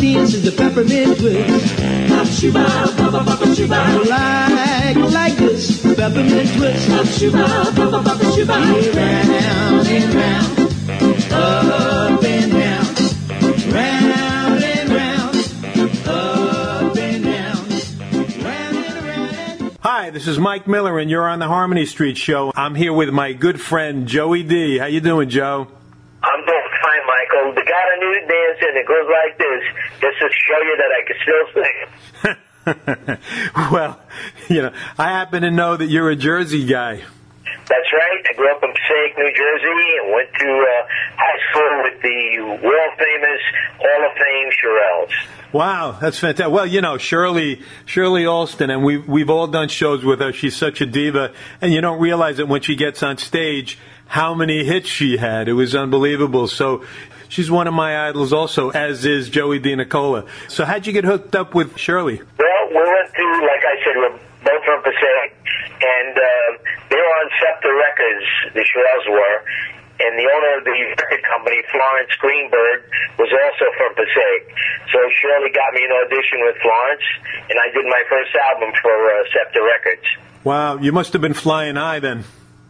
this is the peppermint twist. Like this, peppermint twist. Round and round, up and down, round and round, up and down, round and round. Hi, this is Mike Miller, and you're on the Harmony Street Show. I'm here with my good friend Joey D. How you doing, Joe? I'm doing fine, Michael. The got a new dance, and it goes like this, just to show you that I can still sing. Well, I happen to know that you're a Jersey guy. That's right. I grew up in Passaic, New Jersey, and went to high school with the world-famous Hall of Fame Shirelles. Wow, that's fantastic. Well, Shirley Alston, and we've all done shows with her. She's such a diva, and you don't realize it when she gets on stage how many hits she had. It was unbelievable. So she's one of my idols also, as is Joey D. Nicola. So how'd you get hooked up with Shirley? Well, we went to, like I said, we're both from Passaic, and they were on Scepter Records, the Shirelles were, and the owner of the record company, Florence Greenberg, was also from Passaic. So Shirley got me an audition with Florence, and I did my first album for Scepter Records. Wow, you must have been flying high then.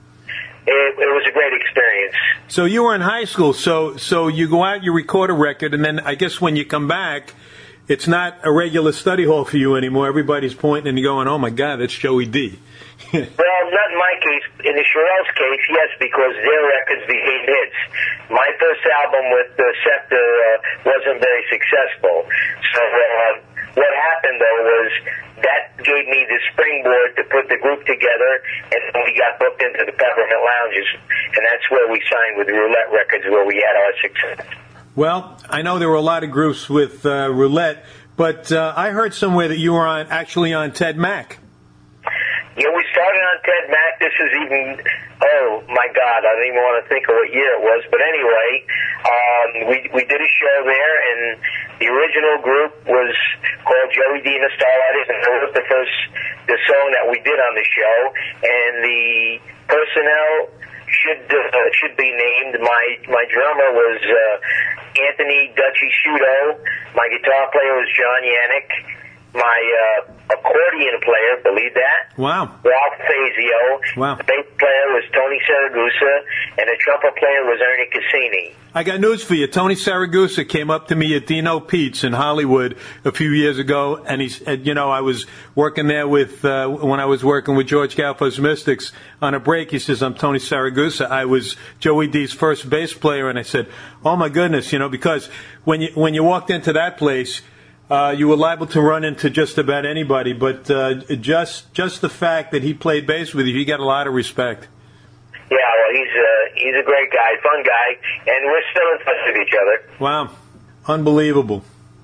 It was a great experience. So you were in high school, so you go out, you record a record, and then I guess when you come back, it's not a regular study hall for you anymore. Everybody's pointing and going, oh my God, that's Joey D. Well, not in my case. In the Shirelles case, yes, because their records became hits. My first album with Scepter wasn't very successful. So what happened, though, was that gave me the springboard to put the group together, and then we got booked into the Peppermint Lounges, and that's where we signed with Roulette Records, where we had our success. Well, I know there were a lot of groups with Roulette, but I heard somewhere that you were actually on Ted Mack. Yeah, we started on Ted Mack. This is even, oh my God, I don't even want to think of what year it was. But anyway, we did a show there, and the original group was called Joey D. and the Starlighters, and that was the song that we did on the show. And the personnel should be named. My drummer was Anthony Dutchy Shudo. My guitar player was John Yannick. My accordion player, believe that? Wow. Ralph Fazio. Wow. The bass player was Tony Saragusa, and the trumpet player was Ernie Cassini. I got news for you. Tony Saragusa came up to me at Dino Pete's in Hollywood a few years ago, and he said, I was working there with, when I was working with George Galfo's Mystics on a break, he says, I'm Tony Saragusa. I was Joey D's first bass player, and I said, oh my goodness, because when you walked into that place, you were liable to run into just about anybody, but just the fact that he played bass with you, he got a lot of respect. Yeah, well, he's a great guy, fun guy, and we're still in touch with each other. Wow, unbelievable.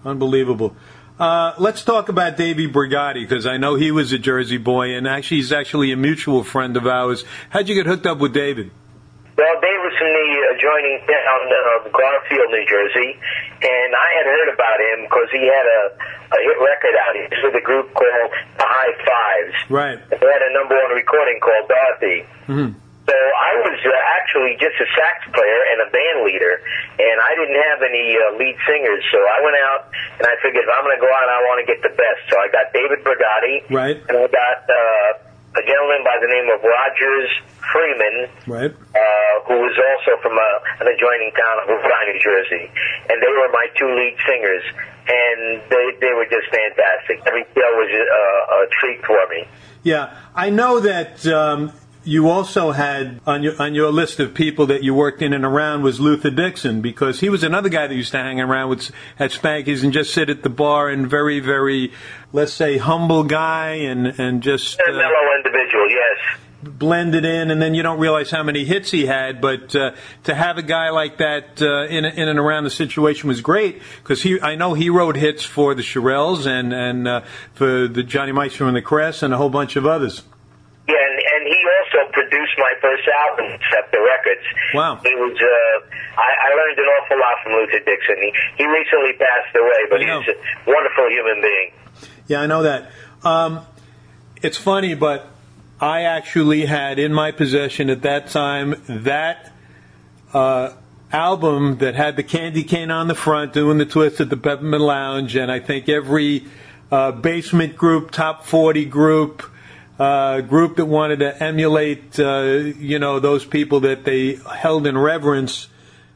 Let's talk about Davey Brigatti, because I know he was a Jersey boy, and actually he's actually a mutual friend of ours. How'd you get hooked up with David? Well, Dave was from the adjoining town of Garfield, New Jersey, and I had heard about him because he had a hit record out. He was with a group called the High Fives. Right. They had a #1 recording called Dorothy. Mm-hmm. So I was actually just a sax player and a band leader, and I didn't have any lead singers. So I went out, and I figured if I'm going to go out, I want to get the best. So I got David Brigatti, right, and I got a gentleman by the name of Rogers Freeman, right, who was also from an adjoining town of Woodbine, New Jersey. And they were my two lead singers, and they were just fantastic. Every show was a treat for me. Yeah, I know that you also had on your list of people that you worked in and around was Luther Dixon, because he was another guy that used to hang around at Spanky's and just sit at the bar, and very, very, let's say, humble guy and just a mellow individual, yes. Blended in, and then you don't realize how many hits he had. But to have a guy like that in and around the situation was great, because I know he wrote hits for the Shirelles and for the Johnny Maestro and the Cress and a whole bunch of others. Yeah, and he also produced my first album, Scepter Records. Wow. He was, I learned an awful lot from Luther Dixon. He recently passed away, but he's a wonderful human being. Yeah, I know that. It's funny, but I actually had in my possession at that time that album that had the candy cane on the front doing the twist at the Peppermint Lounge, and I think every basement group, top 40 group, group that wanted to emulate, those people that they held in reverence,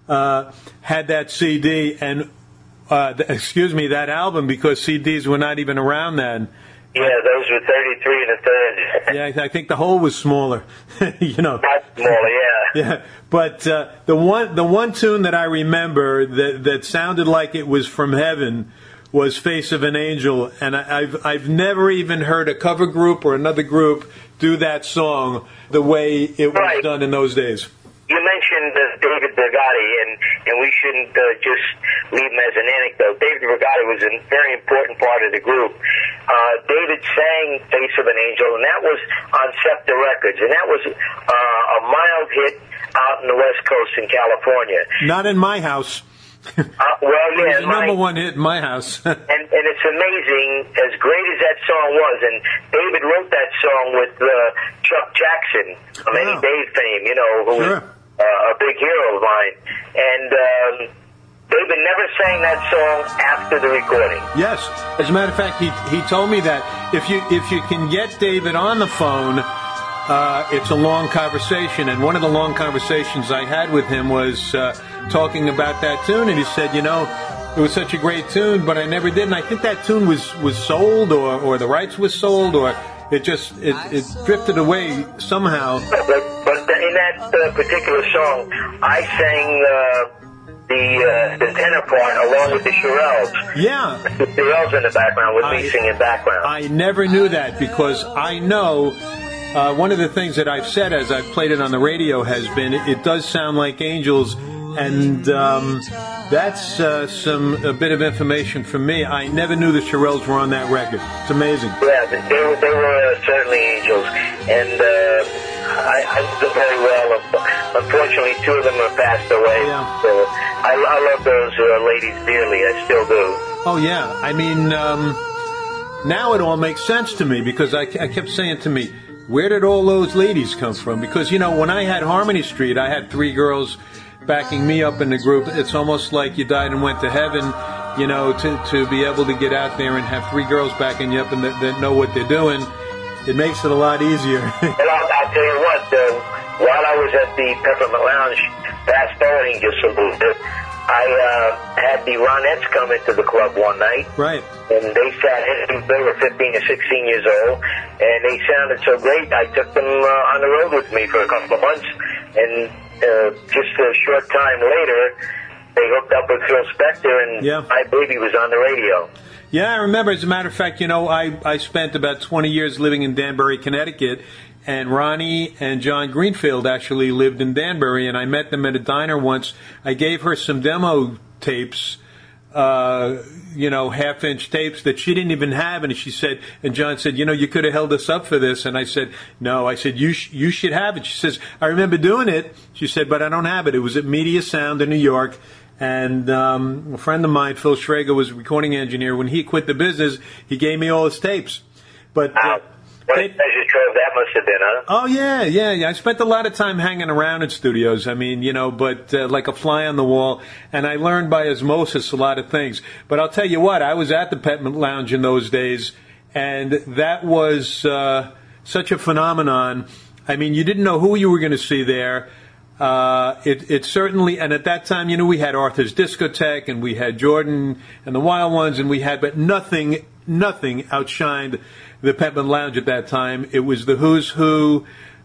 had that CD and, that album, because CDs were not even around then. Yeah, those were 33 and a third. Yeah, I think the hole was smaller. Not smaller, yeah. Yeah, but the one tune that I remember that sounded like it was from heaven was "Face of an Angel," and I've never even heard a cover group or another group do that song the way it was done in those days. You mentioned David Brigatti, and we shouldn't just leave him as an anecdote. David Brigatti was a very important part of the group. David sang "Face of an Angel," and that was on Scepter Records, and that was a mild hit out in the West Coast in California. Not in my house. Well, yeah, it was the number one hit in my house. and it's amazing, as great as that song was, and David wrote that song with Chuck Jackson from Eddie Dave fame, who was a big hero of mine. And David never sang that song after the recording. Yes, as a matter of fact, he told me that if you can get David on the phone, it's a long conversation. And one of the long conversations I had with him was talking about that tune, and he said, it was such a great tune, but I never did. And I think that tune was sold, or the rights was sold, or it drifted away somehow. But in that particular song, I sang the tenor part along with the Shirelles. Yeah. The Shirelles in the background with me singing background. I never knew that, because I know one of the things that I've said as I've played it on the radio has been it does sound like Angels, and that's a bit of information from me. I never knew the Shirelles were on that record. It's amazing. Yeah, they were certainly Angels, and I knew them very well. Unfortunately, two of them have passed away. Yeah. So I love those ladies dearly. I still do. Oh, yeah. I mean, now it all makes sense to me, because I kept saying to me, where did all those ladies come from? Because, when I had Harmony Street, I had three girls backing me up in the group. It's almost like you died and went to heaven, to be able to get out there and have three girls backing you up and that know what they're doing. It makes it a lot easier. Well, I'll tell you what, while I was at the Peppermint Lounge, fast forwarding just a little bit, I had the Ronettes come into the club one night. Right. And they sat in, they were 15 or 16 years old, and they sounded so great, I took them on the road with me for a couple of months, and just a short time later, they hooked up with Phil Spector, and My Baby was on the radio. Yeah, I remember. As a matter of fact, I spent about 20 years living in Danbury, Connecticut, and Ronnie and John Greenfield actually lived in Danbury, and I met them at a diner once. I gave her some demo tapes, half-inch tapes that she didn't even have, and she said, and John said, you could have held us up for this, and I said, no, I said, you should have it. She says, I remember doing it. She said, but I don't have it. It was at Media Sound in New York, and a friend of mine, Phil Schrager, was a recording engineer. When he quit the business, he gave me all his tapes. But what a pleasure trove that must have been, huh? Oh, yeah. I spent a lot of time hanging around in studios. I mean, but like a fly on the wall. And I learned by osmosis a lot of things. But I'll tell you what, I was at the Peppermint Lounge in those days, and that was such a phenomenon. I mean, you didn't know who you were going to see there. It certainly, and at that time, we had Arthur's Discotheque, and we had Jordan and the Wild Ones, and but nothing outshined the Peppermint Lounge at that time. It was the who's who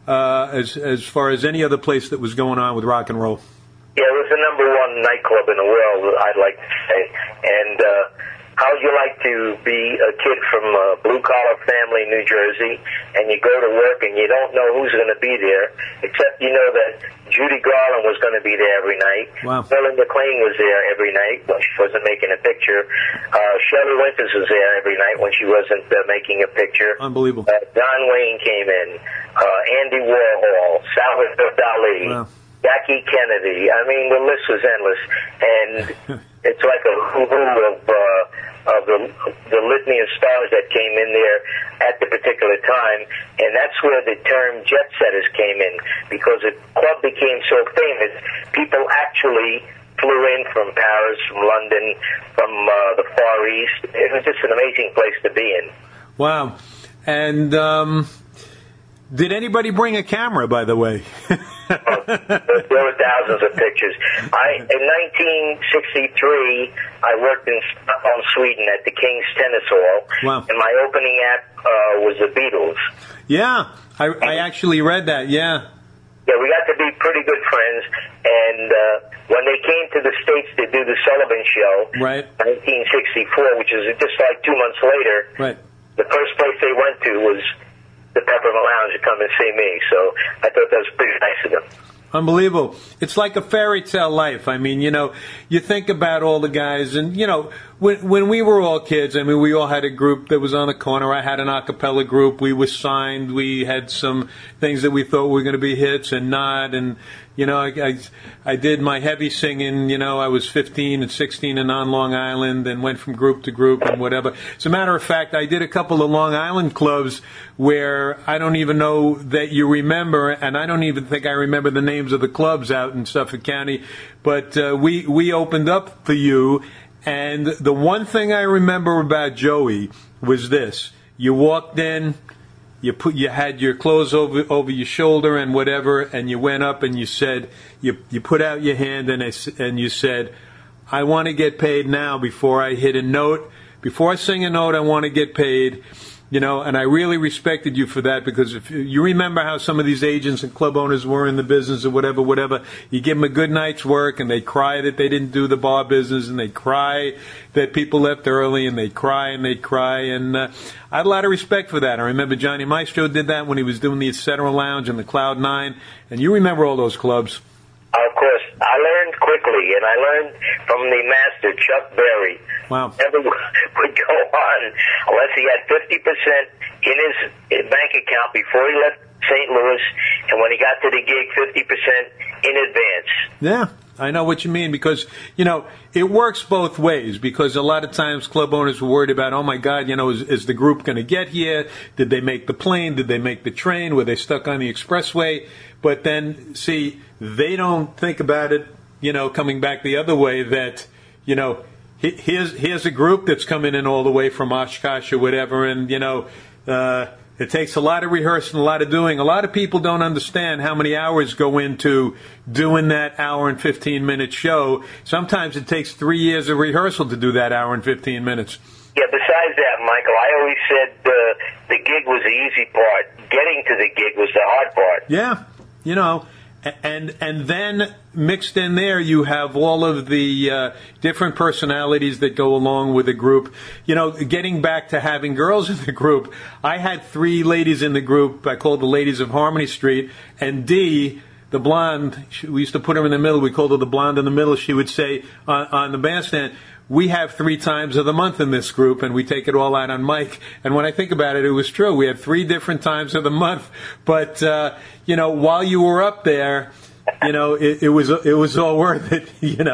as far as any other place that was going on with rock and roll. Yeah, it was the number one nightclub in the world, I'd like to say. And how'd you like to be a kid from a blue-collar family in New Jersey, and you go to work and you don't know who's going to be there, except you know that Judy Garland was going to be there every night. Wow. Shirley MacLaine was there every night when she wasn't making a picture. Shelley Winters was there every night when she wasn't making a picture. Unbelievable. Don Wayne came in. Andy Warhol. Salvador Dali. Wow. Jackie Kennedy. I mean, the list was endless. And it's like a who-who of the litany of stars that came in there at the particular time, and that's where the term jet setters came in, because the club became so famous, people actually flew in from Paris, from London, from the Far East. It was just an amazing place to be in. Wow. And did anybody bring a camera, by the way? There were thousands of pictures. In 1963, I worked in Stockholm, Sweden at the King's Tennis Hall, Wow. and my opening act was the Beatles. Yeah, I actually read that, yeah. Yeah, we got to be pretty good friends, and when they came to the States to do the Sullivan Show, Right. 1964, which is just like 2 months later, Right. the first place they went to was the Peppermint Lounge to come and see me, so I thought that was pretty nice of them. Unbelievable. It's like a fairy tale life. I mean, you think about all the guys, and, when we were all kids, I mean, we all had a group that was on the corner. I had an a cappella group. We were signed. We had some things that we thought were going to be hits and not. And, I did my heavy singing, I was 15 and 16 and on Long Island and went from group to group and whatever. As a matter of fact, I did a couple of Long Island clubs where I don't even know that you remember, and I don't even think I remember the names of the clubs out in Suffolk County, but we opened up for you, and the one thing I remember about Joey was this. You walked in, you had your clothes over your shoulder and whatever, and you went up and you said, you put out your hand and you said, I want to get paid now before I hit a note. Before I sing a note, I want to get paid. And I really respected you for that, because if you remember how some of these agents and club owners were in the business or whatever, you give them a good night's work and they cry that they didn't do the bar business, and they cry that people left early, and they cry and they cry. And I had a lot of respect for that. I remember Johnny Maestro did that when he was doing the Etc. Lounge and the Cloud 9. And you remember all those clubs. Of course, I learned quickly, and I learned from the master, Chuck Berry. Wow. Never would go on unless he had 50% in his bank account before he left St. Louis, and when he got to the gig, 50% in advance. Yeah, I know what you mean, because, it works both ways, because a lot of times club owners were worried about, oh my God, is the group going to get here? Did they make the plane? Did they make the train? Were they stuck on the expressway? But then, see, they don't think about it, coming back the other way, that, here's a group that's coming in all the way from Oshkosh or whatever, and, it takes a lot of rehearsing, a lot of doing. A lot of people don't understand how many hours go into doing that hour and 15-minute show. Sometimes it takes 3 years of rehearsal to do that hour and 15 minutes. Yeah, besides that, Michael, I always said the gig was the easy part. Getting to the gig was the hard part. Yeah, and then mixed in there, you have all of the different personalities that go along with the group. Getting back to having girls in the group, I had 3 ladies in the group. I called the Ladies of Harmony Street, and Dee, the blonde, we used to put her in the middle. We called her the blonde in the middle. She would say on the bandstand, we have 3 times of the month in this group, and we take it all out on Mike. And when I think about it, it was true. We had 3 different times of the month. But, while you were up there, it was all worth it,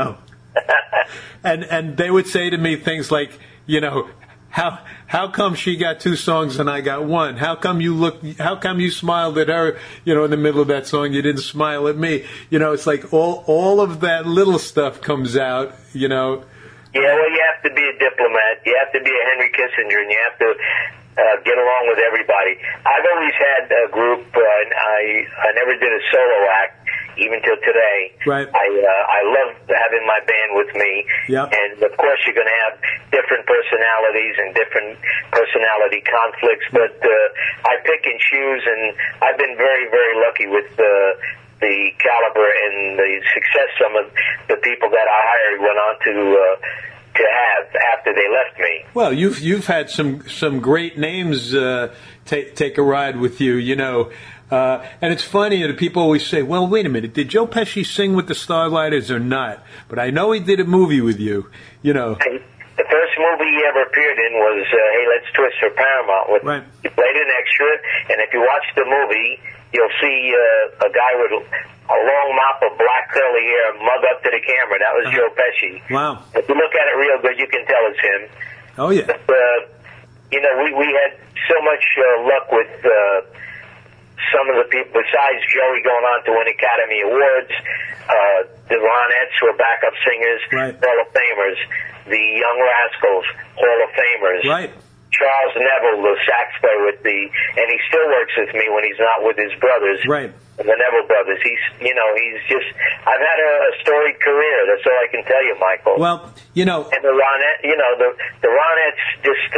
And they would say to me things like, how come she got 2 songs and I got 1? How come you smiled at her, in the middle of that song, you didn't smile at me? It's like all of that little stuff comes out, Yeah, well, you have to be a diplomat. You have to be a Henry Kissinger, and you have to get along with everybody. I've always had a group, and I never did a solo act, even till today. Right. I love having my band with me. Yep. And, of course, you're going to have different personalities and different personality conflicts, but I pick and choose, and I've been very, very lucky with the caliber and the success some of the people that I hired went on to have after they left me. Well, you've had some great names take a ride with you, and it's funny that people always say, well, wait a minute, did Joe Pesci sing with the Starlighters or not? But I know he did a movie with you, The first movie he ever appeared in was Hey, Let's Twist for Paramount. Right. He played an extra, and if you watch the movie, you'll see a guy with a long mop of black curly hair mug up to the camera. That was Joe Pesci. Wow. If you look at it real good, you can tell it's him. Oh, yeah. But, we had so much luck with some of the people, besides Joey going on to win Academy Awards, the Ronettes, who are backup singers, Right. Hall of Famers, the Young Rascals, Hall of Famers. Right. Charles Neville, the sax player and he still works with me when he's not with his brothers. Right. The Neville brothers. He's just, I've had a storied career. That's all I can tell you, Michael. Well, And the Ronette, the Ronettes just,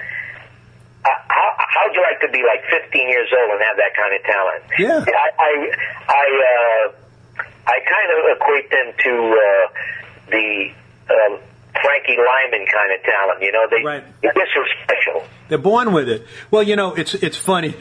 how'd you like to be like 15 years old and have that kind of talent? Yeah. I kind of equate them to the Frankie Lyman kind of talent. Right. They're just so special. They're born with it. Well, it's funny.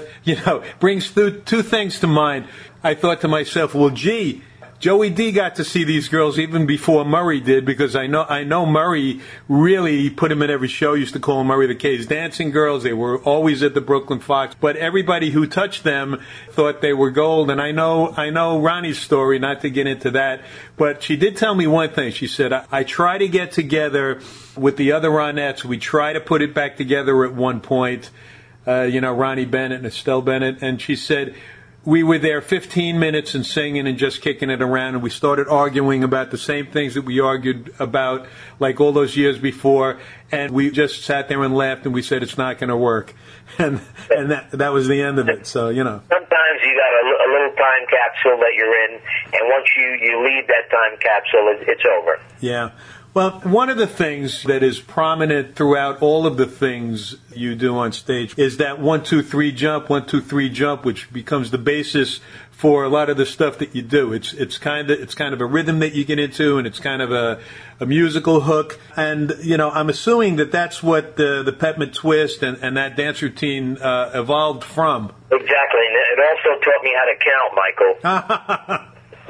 Brings two things to mind. I thought to myself, well, gee, Joey D got to see these girls even before Murray did, because I know Murray really put him in every show. Used to call them Murray the K's Dancing Girls. They were always at the Brooklyn Fox. But everybody who touched them thought they were gold. And I know Ronnie's story, not to get into that. But she did tell me one thing. She said, I try to get together with the other Ronettes. We try to put it back together at one point. Ronnie Bennett and Estelle Bennett. And she said, we were there 15 minutes and singing and just kicking it around, and we started arguing about the same things that we argued about like all those years before, and we just sat there and laughed, and we said it's not going to work, and that was the end of it. So sometimes you got a little time capsule that you're in, and once you leave that time capsule, it's over. Yeah. Well, one of the things that is prominent throughout all of the things you do on stage is that 1, 2, 3 jump, 1, 2, 3 jump, which becomes the basis for a lot of the stuff that you do. It's kind of a rhythm that you get into, and it's kind of a musical hook. And I'm assuming that's what the Peppermint Twist and that dance routine evolved from. Exactly, and it also taught me how to count, Michael.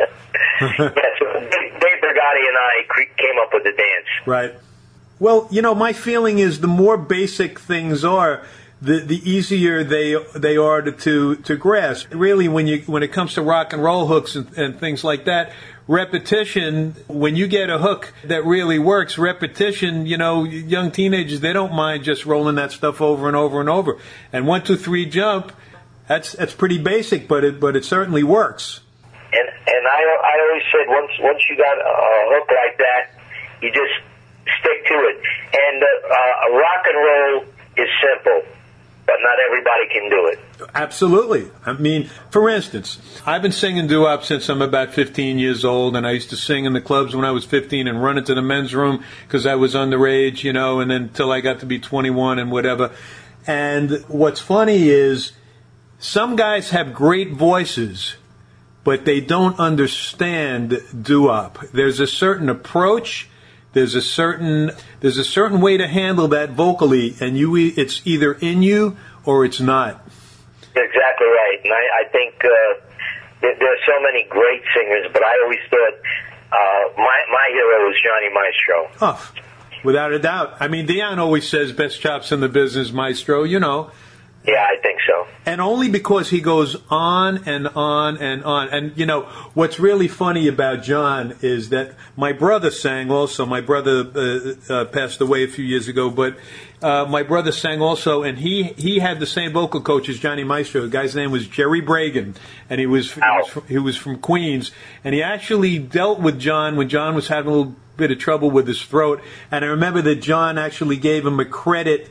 Yes, Dave Brigatti and I came up with the dance. Right. Well, my feeling is the more basic things are, the easier they are to grasp. Really, when it comes to rock and roll hooks and things like that, repetition, when you get a hook that really works, repetition, young teenagers, they don't mind just rolling that stuff over and over and over. And 1, 2, 3 jump, that's pretty basic, but it certainly works. And I always said, once you got a hook like that, you just stick to it. And rock and roll is simple, but not everybody can do it. Absolutely. I mean, for instance, I've been singing doo-wop since I'm about 15 years old, and I used to sing in the clubs when I was 15 and run into the men's room because I was underage, and then until I got to be 21 and whatever. And what's funny is some guys have great voices, but they don't understand doo-wop. There's a certain approach, there's a certain way to handle that vocally, and it's either in you or it's not. Exactly right. And I think there are so many great singers, but I always thought my hero was Johnny Maestro. Oh, without a doubt. I mean, Dion always says best chops in the business, Maestro, Yeah, I think so. And only because he goes on and on and on. And, what's really funny about John is that my brother sang also. My brother passed away a few years ago, but my brother sang also, and he had the same vocal coach as Johnny Maestro. The guy's name was Jerry Bragan, and he was from Queens. And he actually dealt with John when John was having a little bit of trouble with his throat. And I remember that John actually gave him a credit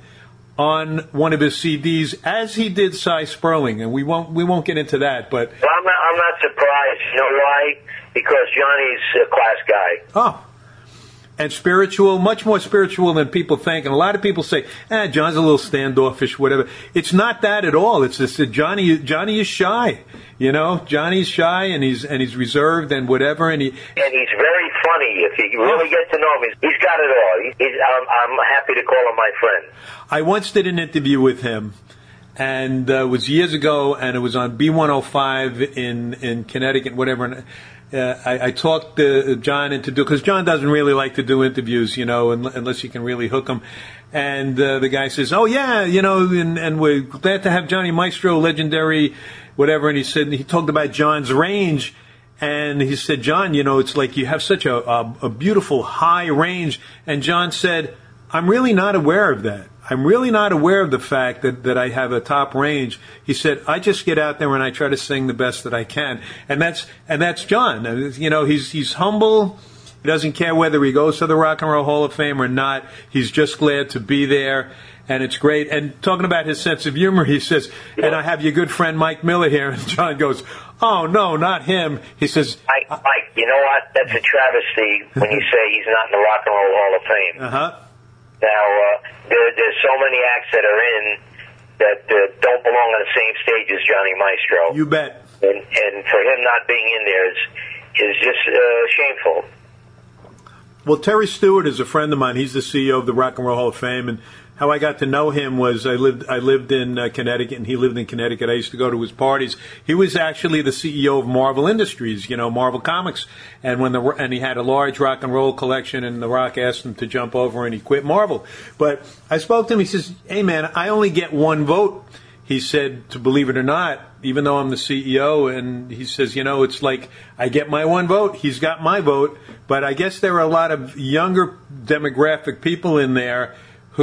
on one of his CDs, as he did Cy Sperling, and we won't get into that. But well, I'm not surprised. You know why? Because Johnny's a class guy. Oh, and spiritual, much more spiritual than people think. And a lot of people say, John's a little standoffish, whatever. It's not that at all. It's just that Johnny is shy. Johnny's shy and he's reserved and whatever. And he's very funny. If you really get to know him, he's got it all. I'm happy to call him my friend. I once did an interview with him, and it was years ago, and it was on B105 in Connecticut, whatever. And I talked John into because John doesn't really like to do interviews, unless you can really hook him. And the guy says, "Oh yeah, and we're glad to have Johnny Maestro, legendary, whatever." And he talked about John's range. And he said, "John, it's like you have such a beautiful high range." And John said, I'm really not aware of that. I'm really not aware of the fact that I have a top range. He said, I just get out there and I try to sing the best that I can. And that's John. You know, he's humble. He doesn't care whether he goes to the Rock and Roll Hall of Fame or not. He's just glad to be there. And it's great. And talking about his sense of humor, he says, and I have your good friend Mike Miller here. And John goes, oh, no, not him. He says, Mike, you know what? That's a travesty when you say he's not in the Rock and Roll Hall of Fame. uh-huh. Now, there's so many acts that are in that don't belong on the same stage as Johnny Maestro. You bet. And for him not being in there is just shameful. Well, Terry Stewart is a friend of mine. He's the CEO of the Rock and Roll Hall of Fame, and how I got to know him was I lived in Connecticut, and he lived in Connecticut. I used to go to his parties. He was actually the CEO of Marvel Industries, you know, Marvel Comics, and he had a large rock and roll collection, and The Rock asked him to jump over, and he quit Marvel. But I spoke to him. He says, "Hey, man, I only get one vote." He said, to believe it or not, even though I'm the CEO, and he says, you know, it's like I get my one vote. He's got my vote. But I guess there are a lot of younger demographic people in there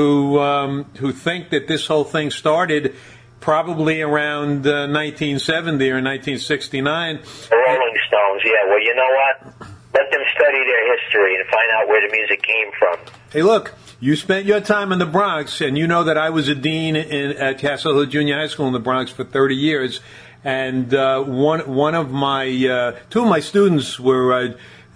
who think that this whole thing started probably around 1970 or 1969. The Rolling Stones, yeah. Well, you know what? Let them study their history and find out where the music came from. Hey, look, you spent your time in the Bronx, and you know that I was a dean at Castle Hill Junior High School in the Bronx for 30 years. And one of my two of my students were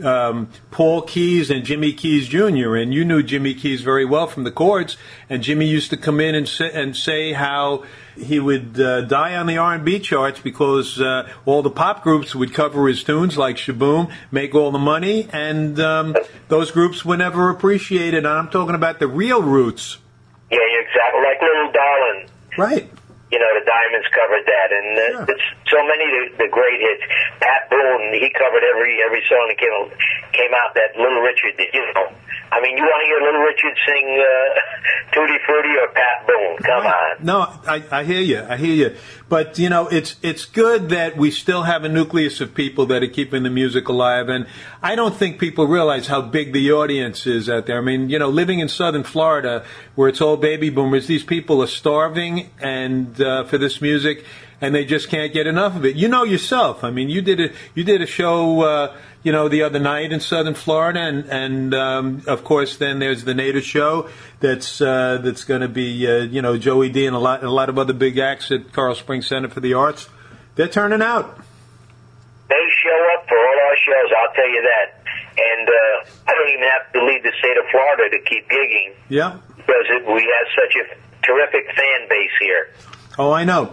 Paul Keys and Jimmy Keys Jr. And you knew Jimmy Keys very well from the chords. And Jimmy used to come in and say how he would die on the R&B charts because all the pop groups would cover his tunes like Shaboom, make all the money, and those groups were never appreciated. And I'm talking about the real roots. Yeah, you're exactly like Little Darling. Right. You know, the Diamonds covered that, and it's so many of the great hits. Pat Boone, he covered every song that came out. That Little Richard, you know. I mean, you want to hear Little Richard sing Tutti Frutti or Pat Boone? Come on. No, I hear you. I hear you. But, you know, it's good that we still have a nucleus of people that are keeping the music alive. And I don't think people realize how big the audience is out there. I mean, you know, living in southern Florida where it's all baby boomers, these people are starving and for this music, and they just can't get enough of it. You know yourself. I mean, you did a show, you know, the other night in southern Florida, and of course, then there's the Nader show that's going to be, you know, Joey D and a lot of other big acts at Coral Springs Center for the Arts. They're turning out. They show up for all our shows, I'll tell you that. And I don't even have to leave the state of Florida to keep gigging. Yeah. Because we have such a terrific fan base here. Oh, I know.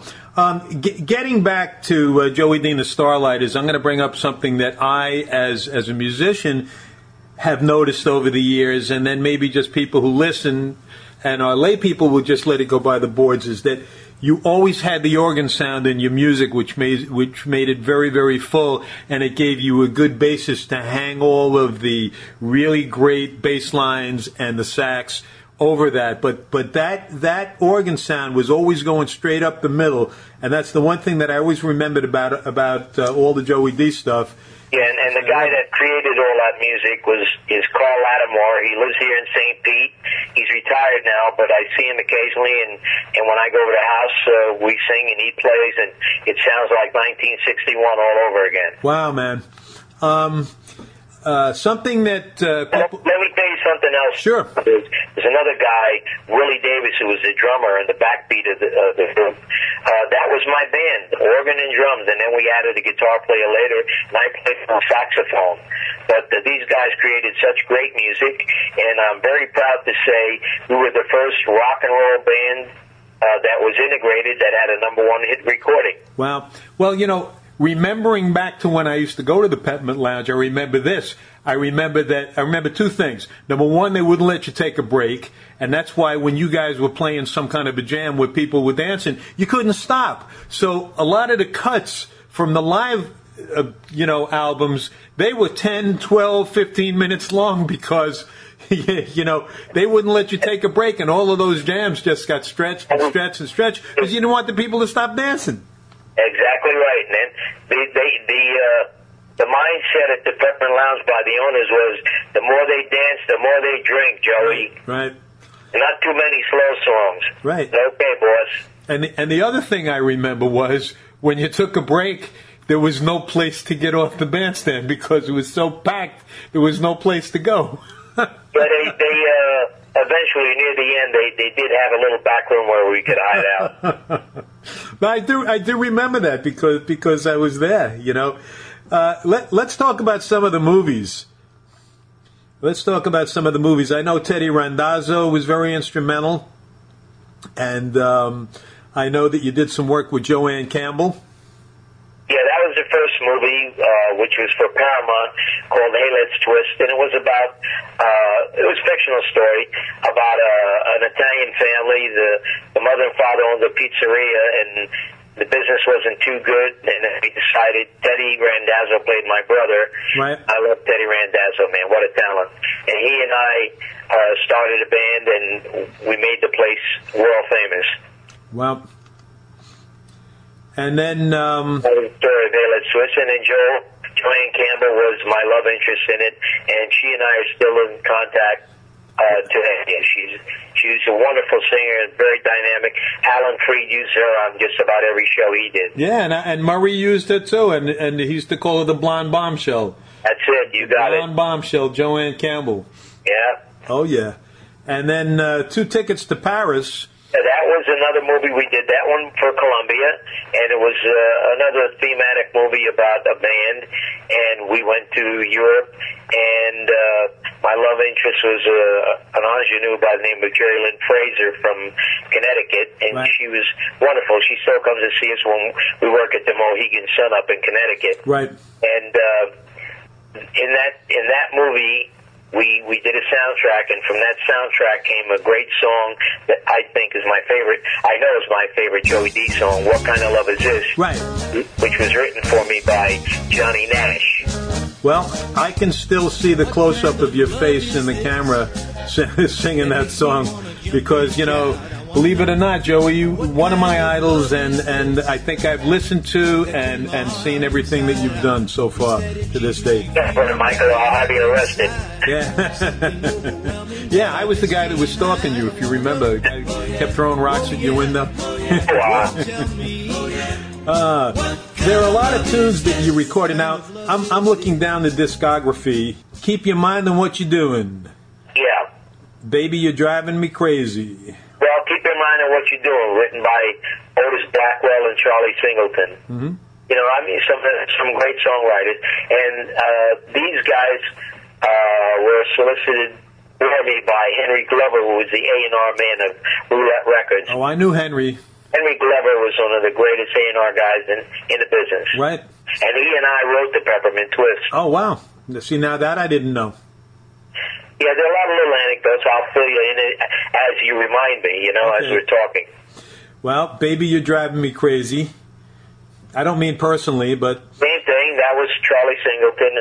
Getting back to Joey Dean, the Starlighters, I'm going to bring up something that I, as a musician, have noticed over the years, and then maybe just people who listen and our lay people will just let it go by the boards, is that you always had the organ sound in your music, which made it very, very full, and it gave you a good basis to hang all of the really great bass lines and the sax over that, but that organ sound was always going straight up the middle, and that's the one thing that I always remembered about all the Joey D stuff. Yeah, and the guy that created all that music is Carl Lattimore. He lives here in St. Pete. He's retired now, but I see him occasionally, and when I go to the house, we sing and he plays, and it sounds like 1961 all over again. Wow, man. Something that people... Let me tell you something else. Sure. There's another guy, Willie Davis, who was the drummer and the backbeat of the group. That was my band, organ and drums, and then we added a guitar player later, and I played saxophone. But these guys created such great music, and I'm very proud to say we were the first rock and roll band that was integrated that had a #1 hit recording. Wow. Well, you know, remembering back to when I used to go to the Peppermint Lounge, I remember this. I remember two things. Number one, they wouldn't let you take a break, and that's why when you guys were playing some kind of a jam where people were dancing, you couldn't stop. So a lot of the cuts from the live, albums, they were 10, 12, 15 minutes long because, you know, they wouldn't let you take a break, and all of those jams just got stretched and stretched and stretched because you didn't want the people to stop dancing. Exactly right, man. The mindset at the Peppermint Lounge by the owners was the more they dance, the more they drink, Joey. Right. Not too many slow songs. Right. Okay, boss. And the other thing I remember was when you took a break, there was no place to get off the bandstand because it was so packed. There was no place to go. Yeah, they eventually near the end they did have a little back room where we could hide out. But I do remember that because I was there. You know, let's talk about some of the movies. Let's talk about some of the movies. I know Teddy Randazzo was very instrumental, and I know that you did some work with Joanne Campbell. Yeah, that was the first movie, which was for Paramount, called Hey, Let's Twist, and it was about, it was a fictional story about an Italian family. The mother and father owned a pizzeria, and the business wasn't too good, and we decided, Teddy Randazzo played my brother. Right. I love Teddy Randazzo, man, what a talent. And he and I started a band, and we made the place world famous. Well, and then Let's Twist, and then Joanne Campbell was my love interest in it, and she and I are still in contact today. And she's a wonderful singer and very dynamic. Alan Freed used her on just about every show he did. yeah, and Murray used it too, and he used to call her the Blonde Bombshell. That's it. You got Blonde it. Bombshell, Joanne Campbell. Yeah. Oh yeah, and then 2 Tickets to Paris. That was another movie we did. That one for Columbia, and it was another thematic movie about a band. And we went to Europe, and my love interest was an ingenue by the name of Jerry Lynn Fraser from Connecticut, and Right. she was wonderful. She still comes to see us when we work at the Mohegan Sun up in Connecticut. Right. And in that movie, we did a soundtrack, and from that soundtrack came a great song that I think is my favorite. I know is my favorite Joey D song, What Kind of Love Is This? Right. Which was written for me by Johnny Nash. Well, I can still see the close-up of your face in the camera singing that song because, you know, believe it or not, Joey, you one of my idols, and I think I've listened to and seen everything that you've done so far to this date. Brother Michael, I'll have you arrested. Yeah. Yeah, I was the guy that was stalking you, if you remember. The guy who kept throwing rocks at your window. There are a lot of tunes that you recorded. Now, I'm looking down the discography. Keep Your Mind on What You're Doing. Yeah. Baby, You're Driving Me Crazy. Well, keep in mind on what you're doing, written by Otis Blackwell and Charlie Singleton. Mm-hmm. You know, I mean, some great songwriters. And these guys were solicited for me by Henry Glover, who was the A&R man of Roulette Records. Oh, I knew Henry. Henry Glover was one of the greatest A&R guys in the business. Right. And he and I wrote the Peppermint Twist. Oh, wow. See, now that I didn't know. Yeah, there are a lot of little anecdotes. I'll fill you in as you remind me, you know, Okay. as we're talking. Well, Baby, You're Driving Me Crazy. I don't mean personally, but... Same thing. That was Charlie Singleton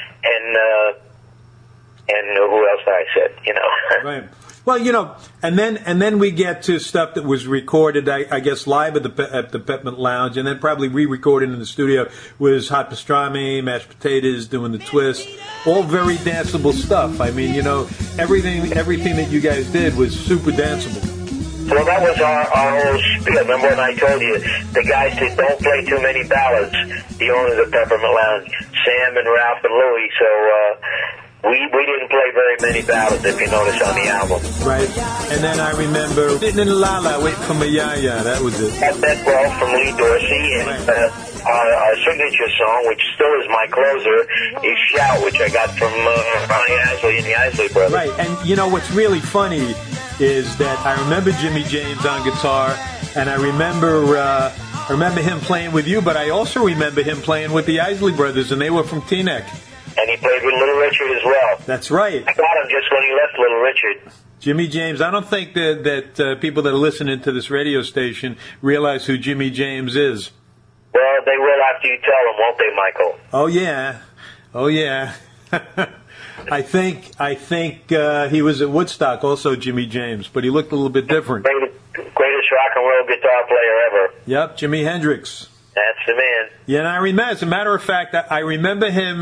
and who else I said, you know. Right. Well, you know, and then we get to stuff that was recorded, I guess, live at the Peppermint Lounge, and then probably re-recorded in the studio. Was Hot Pastrami, Mashed Potatoes, doing the twist, all very danceable stuff. I mean, you know, everything that you guys did was super danceable. Well, that was our whole spiel. Remember when I told you the guys said don't play too many ballads? The owners of Peppermint Lounge, Sam and Ralph and Louie. So we didn't play very many ballads, if you notice on the album. Right. And then I remember sitting in La La waiting for my yaya. That was it. That ball from Lee Dorsey, and our signature song, which still is my closer, is Shout, which I got from Ronnie Isley and the Isley Brothers. Right. And you know what's really funny is that I remember Jimmy James on guitar, and I remember him playing with you, but I also remember him playing with the Isley Brothers, and they were from Teaneck. And he played with Little Richard as well. That's right. I got him just when he left Little Richard. Jimmy James. I don't think that people that are listening to this radio station realize who Jimmy James is. Well, they will after you tell them, won't they, Michael? Oh, yeah. Oh, yeah. I think he was at Woodstock, also Jimmy James, but he looked a little bit different. Greatest rock and roll guitar player ever. Yep, Jimi Hendrix. That's the man. Yeah, and I remember, as a matter of fact, I remember him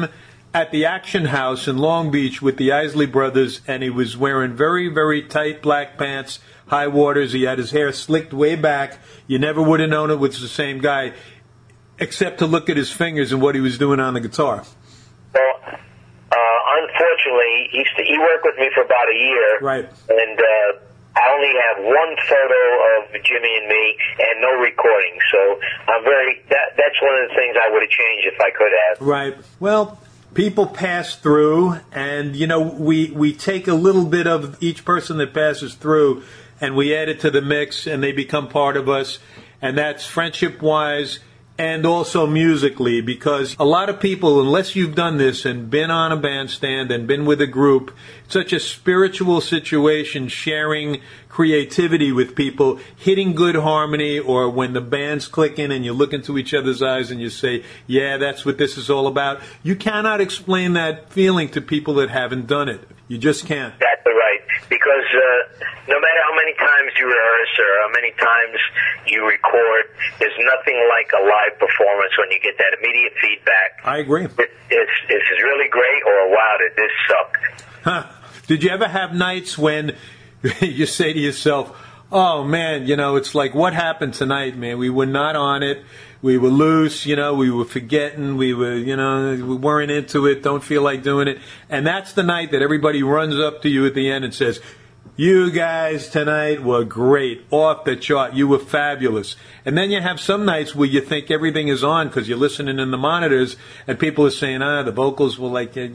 at the Action House in Long Beach with the Isley Brothers, and he was wearing very, very tight black pants, high waters. He had his hair slicked way back. You never would have known it was the same guy, except to look at his fingers and what he was doing on the guitar. Well, unfortunately, he worked with me for about a year. Right. And I only have one photo of Jimmy and me and no recording. So that's one of the things I would have changed if I could have. Right. Well, people pass through, and, we take a little bit of each person that passes through, and we add it to the mix, and they become part of us. And that's friendship-wise and also musically, because a lot of people, unless you've done this and been on a bandstand and been with a group, it's such a spiritual situation, sharing creativity with people, hitting good harmony, or when the band's clicking and you look into each other's eyes and you say, yeah, that's what this is all about. You cannot explain that feeling to people that haven't done it. You just can't. That's right. Because no matter how many times you rehearse or how many times you record, there's nothing like a live performance when you get that immediate feedback. I agree. This is really great, or wow, did this suck? Huh. Did you ever have nights when you say to yourself, oh, man, it's like, what happened tonight, man? We were not on it. We were loose, we were forgetting, we weren't into it, don't feel like doing it. And that's the night that everybody runs up to you at the end and says, you guys tonight were great, off the chart, you were fabulous. And then you have some nights where you think everything is on because you're listening in the monitors and people are saying, the vocals were like, this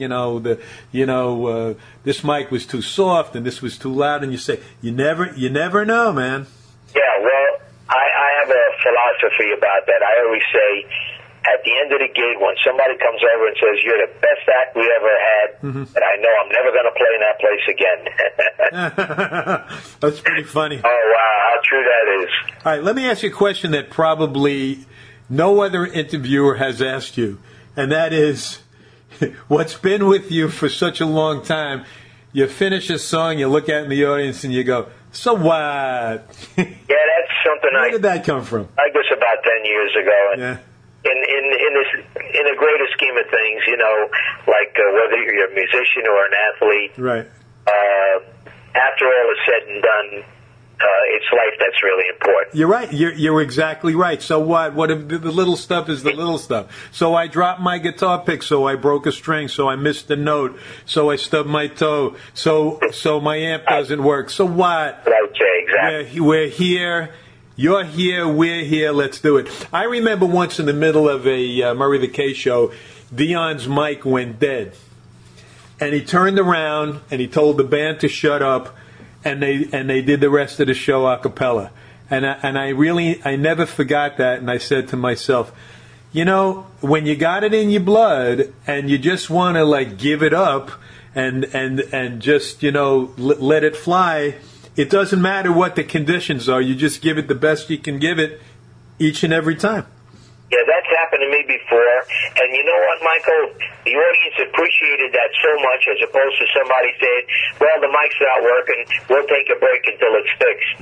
mic was too soft and this was too loud. And you say, you never know, man. Yeah, well, I have a philosophy about that. I always say, at the end of the gig, when somebody comes over and says, you're the best act we ever had, and I know I'm never going to play in that place again. That's pretty funny. Oh, wow, how true that is. All right, let me ask you a question that probably no other interviewer has asked you, and that is, what's been with you for such a long time? You finish a song, you look out in the audience, and you go, so what? Yeah, that's something Where did that come from? I guess about 10 years ago. And yeah. In the greater scheme of things, like whether you're a musician or an athlete, right? After all is said and done, it's life that's really important. You're right. You're exactly right. So what? What if the little stuff is the little stuff? So I dropped my guitar pick, so I broke a string, so I missed a note, so I stubbed my toe, so my amp doesn't work. So what? Right, Jay, exactly. We're here. You're here, we're here, let's do it. I remember once in the middle of a Murray the K show, Dion's mic went dead. And he turned around and he told the band to shut up, and they did the rest of the show a cappella. And I never forgot that, and I said to myself, when you got it in your blood and you just want to give it up and just, let it fly, it doesn't matter what the conditions are. You just give it the best you can give it each and every time. Yeah, that's happened to me before. And you know what, Michael? The audience appreciated that so much as opposed to somebody saying, well, the mic's not working. We'll take a break until it's fixed.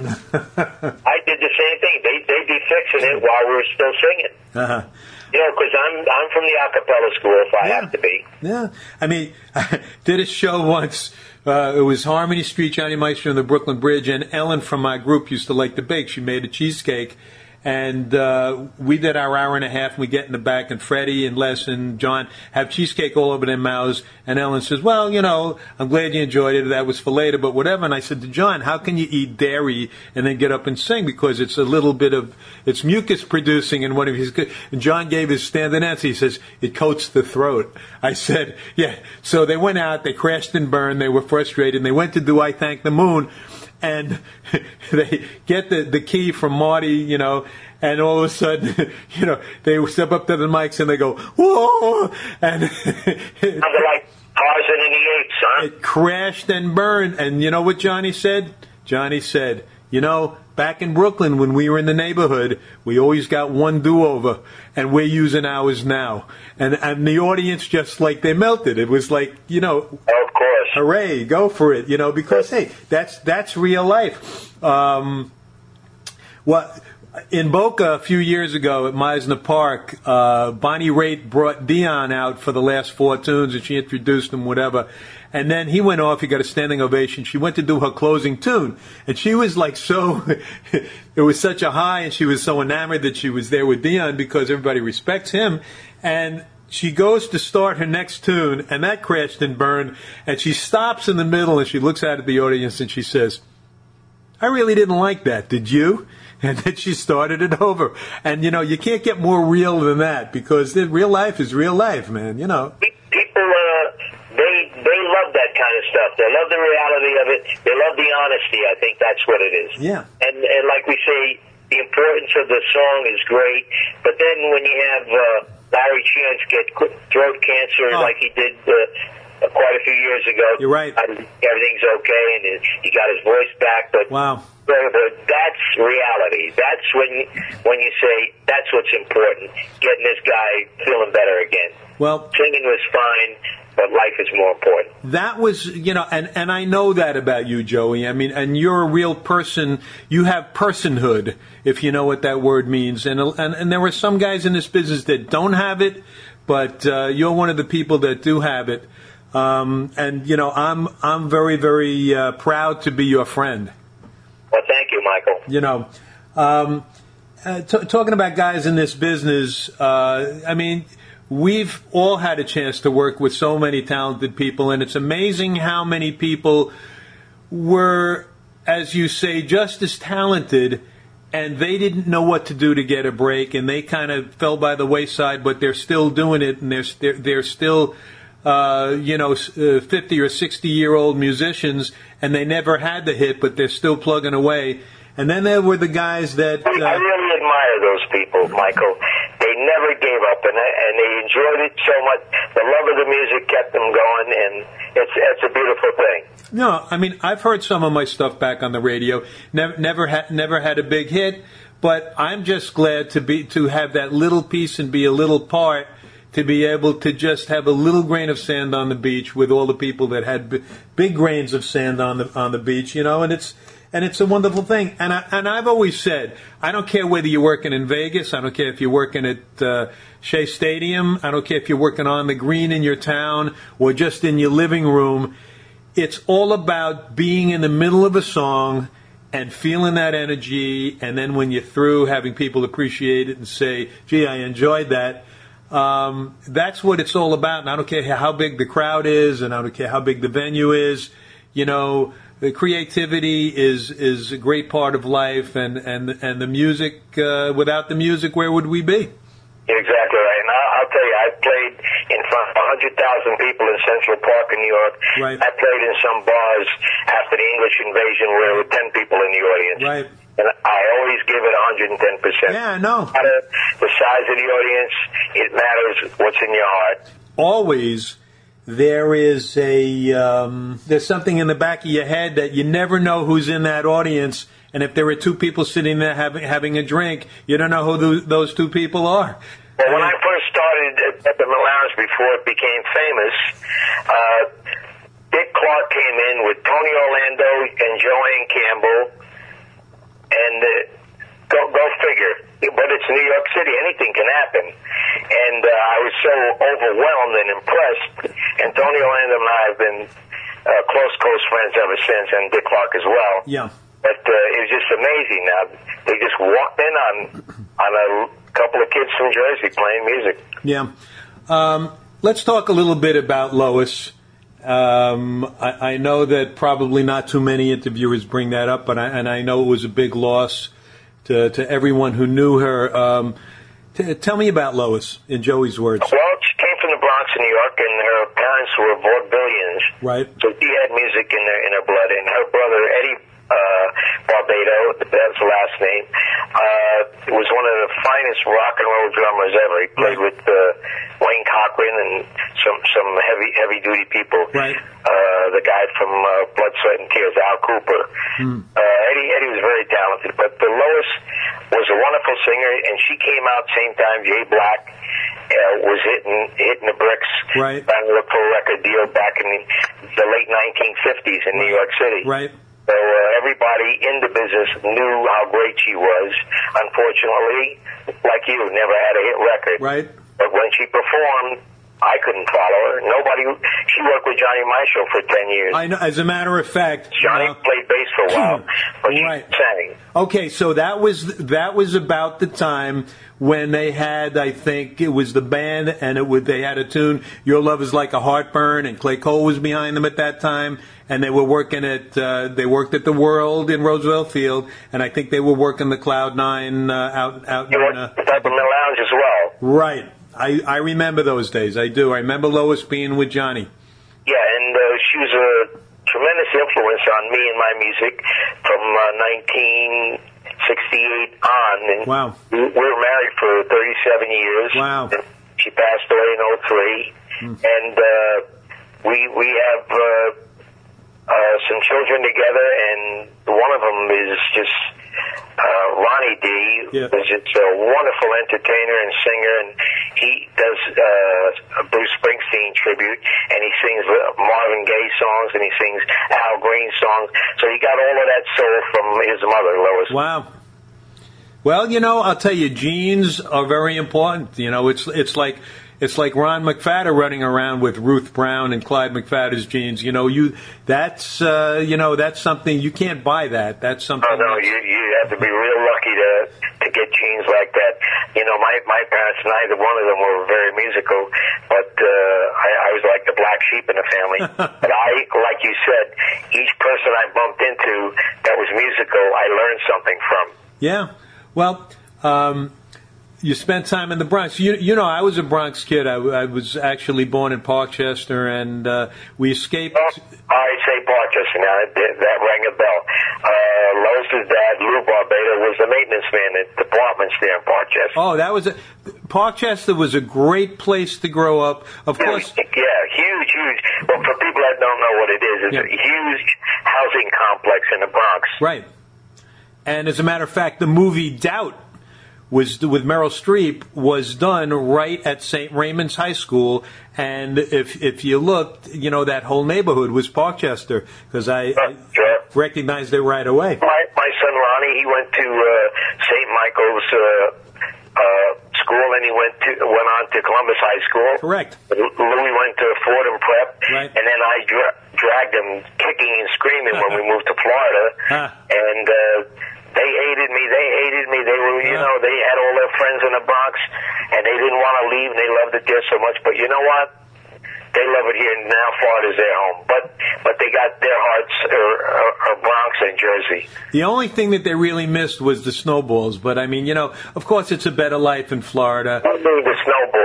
I did the same thing. They'd be fixing it while we were still singing. Uh-huh. Because I'm from the a cappella school if I have to be. Yeah. I mean, I did a show once. It was Harmony Street, Johnny Meister and the Brooklyn Bridge, and Ellen from my group used to like to bake. She made a cheesecake, and we did our hour and a half, and we get in the back, and Freddie and Les and John have cheesecake all over their mouths, and Ellen says, well, I'm glad you enjoyed it. That was for later, but whatever. And I said to John, how can you eat dairy and then get up and sing? Because it's a little bit of, it's mucus producing in one of his, and John gave his standard answer. He says, it coats the throat. I said, yeah. So they went out, they crashed and burned, they were frustrated, and they went to do I Thank the Moon, and they get the key from Marty, and all of a sudden, they step up to the mics and they go, whoa! And like Tarzan and the Apes, huh? It crashed and burned. And you know what Johnny said? Johnny said, back in Brooklyn when we were in the neighborhood, we always got one do-over, and we're using ours now. And the audience just they melted. It was like, of course. Hooray, go for it, because, hey, that's real life. In Boca a few years ago at Meisner Park, Bonnie Raitt brought Dion out for the last 4 tunes, and she introduced him, whatever. And then he went off. He got a standing ovation. She went to do her closing tune, and she was like so. It was such a high, and she was so enamored that she was there with Dion because everybody respects him. And she goes to start her next tune, and that crashed and burned. And she stops in the middle, and she looks out at the audience, and she says, "I really didn't like that. Did you?" And then she started it over. And, you can't get more real than that because real life is real life, man, People, they love that kind of stuff. They love the reality of it. They love the honesty. I think that's what it is. Yeah. And like we say, the importance of the song is great. But then when you have Larry Chance get throat cancer like he did quite a few years ago. You're right. Everything's okay, and he got his voice back. But wow. But that's reality. That's when you say that's what's important, getting this guy feeling better again. Well, singing was fine, but life is more important. That was, and I know that about you, Joey. I mean, and you're a real person. You have personhood, if you know what that word means. And there are some guys in this business that don't have it, but you're one of the people that do have it. I'm very, very proud to be your friend. Well, thank you, Michael. Talking about guys in this business, I mean, we've all had a chance to work with so many talented people, and it's amazing how many people were, as you say, just as talented, and they didn't know what to do to get a break, and they kind of fell by the wayside, but they're still doing it, and they're still 50 or 60-year-old musicians, and they never had the hit, but they're still plugging away. And then there were the guys that... I really admire those people, Michael. They never gave up, and they enjoyed it so much. The love of the music kept them going, and it's a beautiful thing. No, I mean, I've heard some of my stuff back on the radio. Never had a big hit, but I'm just glad to have that little piece and be a little part, to be able to just have a little grain of sand on the beach with all the people that had big grains of sand on the beach, and it's a wonderful thing. And I've always said, I don't care whether you're working in Vegas, I don't care if you're working at Shea Stadium, I don't care if you're working on the green in your town or just in your living room. It's all about being in the middle of a song and feeling that energy, and then when you're through, having people appreciate it and say, "Gee, I enjoyed that." That's what it's all about, and I don't care how big the crowd is, and I don't care how big the venue is. The creativity is a great part of life, and the music. Without the music, where would we be? You're exactly right. And I'll tell you, I played in front of 100,000 people in Central Park in New York. Right. I played in some bars after the English invasion where there were 10 people in the audience. Right. And I always give it 110%. Yeah, I know. No matter the size of the audience, it matters what's in your heart. Always, there is there's something in the back of your head that you never know who's in that audience. And if there are two people sitting there having a drink, you don't know who those two people are. Well, when I first started at the Lounge before it became famous, Dick Clark came in with Tony Orlando and Joanne Campbell, and go figure. But it's New York City; anything can happen. And I was so overwhelmed and impressed. And Tony Orlando and I have been close friends ever since, and Dick Clark as well. Yeah. But it was just amazing. They just walked in on a couple of kids from Jersey playing music. Yeah. Let's talk a little bit about Lois. I know that probably not too many interviewers bring that up, but I know it was a big loss to everyone who knew her. Tell me about Lois, in Joey's words. Well, she came from the Bronx in New York, and her parents were vaudevillians. Right. So she had music in her blood, and her brother Eddie Barbado, that's the last name, was one of the finest rock and roll drummers ever. He played with Wayne Cochran and some heavy duty people. Right. The guy from Blood, Sweat and Tears, Al Cooper. Eddie was very talented, but Lois was a wonderful singer, and she came out same time Jay Black was hitting the bricks, right, trying to look for a record deal back in the late 1950s in New York City. Right. So everybody in the business knew how great she was. Unfortunately, like you, never had a hit record. Right. But when she performed, I couldn't follow her. Nobody. She worked with Johnny Marshall for 10 years. I know. As a matter of fact, Johnny played bass for a while, but she Right. sang. Okay, so that was about the time when they had, I think it was the band, and they had a tune, "Your Love Is Like a Heartburn," and Clay Cole was behind them at that time, and they were working they worked at the World in Roosevelt Field, and I think they were working the Cloud Nine out You in, worked at the Peppermint Lounge as well. right. I remember those days. I do. I remember Lois being with Johnny. Yeah, and she was a tremendous influence on me and my music from 1968 on. And Wow. we were married for 37 years. Wow. And she passed away in '03. And we have some children together, and one of them is just Ronnie D. Yeah. Is just a wonderful entertainer and singer, and he does a Bruce Springsteen tribute, and he sings Marvin Gaye songs, and he sings Al Green songs. So he got all of that soul from his mother, Lois. Wow. Well, I'll tell you, genes are very important. It's like Ron McFadden running around with Ruth Brown and Clyde McFadden's genes. That's something you can't buy that. That's something. Oh no, you have to be real lucky to get genes like that. My parents, neither one of them were very musical, but I was like the black sheep in the family. But like you said, each person I bumped into that was musical, I learned something from. Yeah. Well, you spent time in the Bronx. I was a Bronx kid. I was actually born in Parkchester, and we escaped. Oh, I say Parkchester now. That rang a bell. Lois's dad, Lou Barbado, was the maintenance man at departments there in Parkchester. Oh, Parkchester was a great place to grow up. Of course. Yeah, huge. Well, for people that don't know what it is, it's a huge housing complex in the Bronx. Right. And as a matter of fact, the movie Doubt with Meryl Streep was done right at St. Raymond's High School, and if you looked, that whole neighborhood was Parkchester, because I recognized it right away. My son Ronnie, he went to St. Michael's school, and he went on to Columbus High School. Correct. Louis went to Fordham Prep, right. And then I dragged him kicking and screaming when we moved to Florida, and they hated me. They were, they had all their friends in the Bronx, and they didn't want to leave, and they loved it there so much. But you know what? They love it here. Now Florida's their home. But they got their hearts are Bronx and Jersey. The only thing that they really missed was the snowballs. But, I mean, of course it's a better life in Florida. The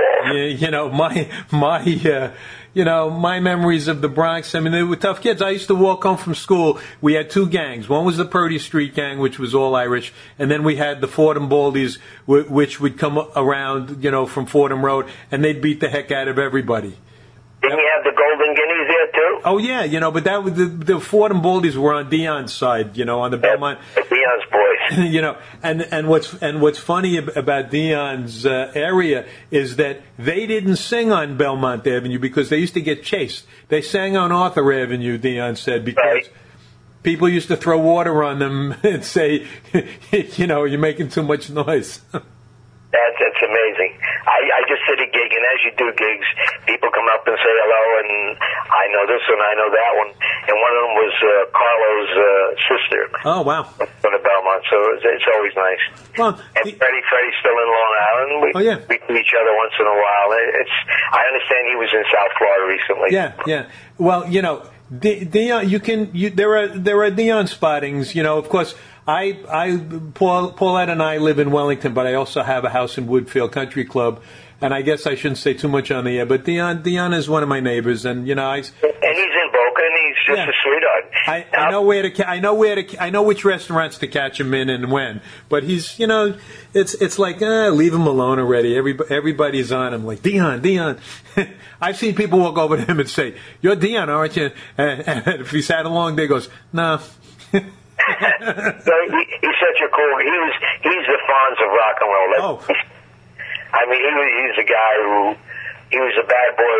snowballs. My memories of the Bronx, I mean, they were tough kids. I used to walk home from school. We had two gangs. One was the Purdy Street gang, which was all Irish, and then we had the Fordham Baldies, which would come around, from Fordham Road, and they'd beat the heck out of everybody. Didn't you have the Golden Guineas there too? Oh yeah, but that was the Fordham Baldies were on Dion's side, on the Belmont. Dion's boys. And what's funny about Dion's area is that they didn't sing on Belmont Avenue because they used to get chased. They sang on Arthur Avenue, Dion said, because people used to throw water on them and say, you're making too much noise. That's amazing. I just did a gig, and as you do gigs, people come up and say hello, and I know this one, I know that one, and one of them was Carlo's sister. Oh, wow. From the Belmont, so it's always nice. Well, and Freddie's still in Long Island. We see each other once in a while. I understand he was in South Florida recently. Yeah. Well, Dion, there are Dion spottings. Of course, Paulette and I live in Wellington, but I also have a house in Woodfield Country Club, and I guess I shouldn't say too much on the air. But Dion is one of my neighbors, and and he's in Boca, and he's just a sweetheart. I know which restaurants to catch him in and when. But he's it's like leave him alone already. Everybody's on him like Dion. I've seen people walk over to him and say, "You're Dion, aren't you?" And if he's had a long day, he goes, "No." So he's such a cool. He's the Fonz of rock and roll. Oh. I mean, he's a guy who he was a bad boy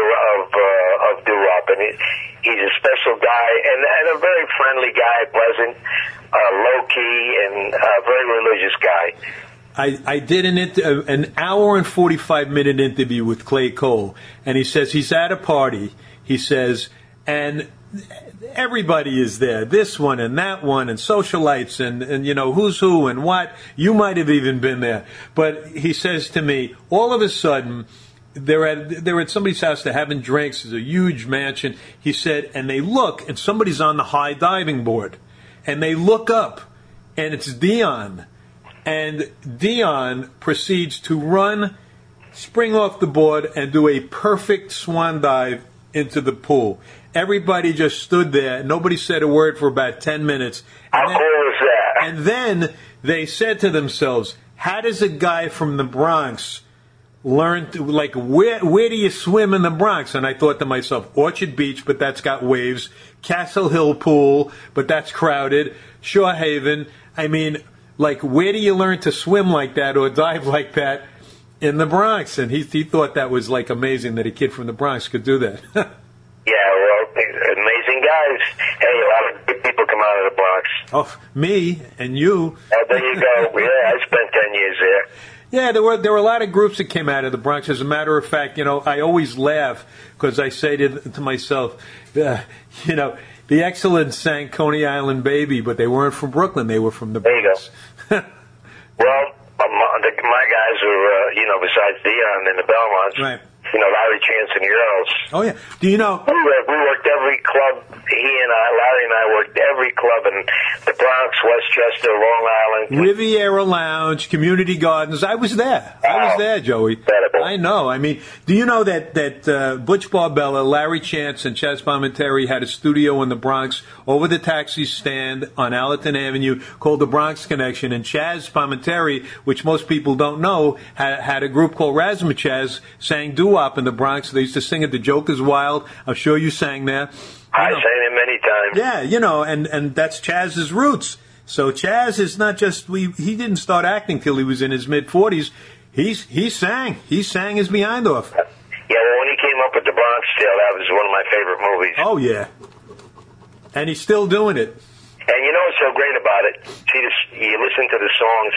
of doo-wop, and he's a special guy and a very friendly guy, pleasant, low-key, and very religious guy. I did an hour and 45-minute interview with Clay Cole, and he says he's at a party, he says, and everybody is there, this one and that one, and socialites, and you know, who's who and what. You might have even been there. But he says to me, all of a sudden, they're at somebody's house, they're having drinks, there's a huge mansion, he said, and they look, and somebody's on the high diving board. And they look up, and it's Dion. And Dion proceeds to run, spring off the board, and do a perfect swan dive into the pool. Everybody just stood there. Nobody said a word for about 10 minutes. How cool is that? And then they said to themselves, how does a guy from the Bronx learn to, like, where do you swim in the Bronx? And I thought to myself, Orchard Beach, but that's got waves. Castle Hill Pool, but that's crowded. Shore Haven. I mean, like, where do you learn to swim like that or dive like that in the Bronx? And he thought that was, like, amazing that a kid from the Bronx could do that. Yeah, well, amazing guys. Hey, a lot of good people come out of the Bronx. Oh, me and you. Oh, there you go. Yeah, I spent 10 years there. Yeah, there were a lot of groups that came out of the Bronx. As a matter of fact, you know, I always laugh because I say to myself, you know, the Excellents sang Coney Island Baby, but they weren't from Brooklyn. They were from the Bronx. There you go. Well, my guys were, you know, besides Dion and the Belmonts, Right. You know, Larry Chance and the Earls. Oh, yeah. Do you know? We worked every club. Larry and I worked every club in the Bronx, Westchester, Long Island. Riviera Lounge, Community Gardens. I was there. I was there, Joey. Incredible. I know. I mean, do you know that Butch Barbella, Larry Chance, and Chaz Palminteri had a studio in the Bronx over the taxi stand on Allerton Avenue called the Bronx Connection, and Chaz Palminteri, which most people don't know, had a group called Razzmatazz, sang doo-wop in the Bronx. They used to sing at the Joker's Wild. I'm sure you sang there. I sang it many times. Yeah, you know, and that's Chaz's roots. So Chaz is not just he didn't start acting till he was in his mid-40s. He sang his behind off. Yeah, well, when he came up with the Bronx Tale, that was one of my favorite movies. Oh yeah, and he's still doing it. And you know what's so great about it? See, you listen to the songs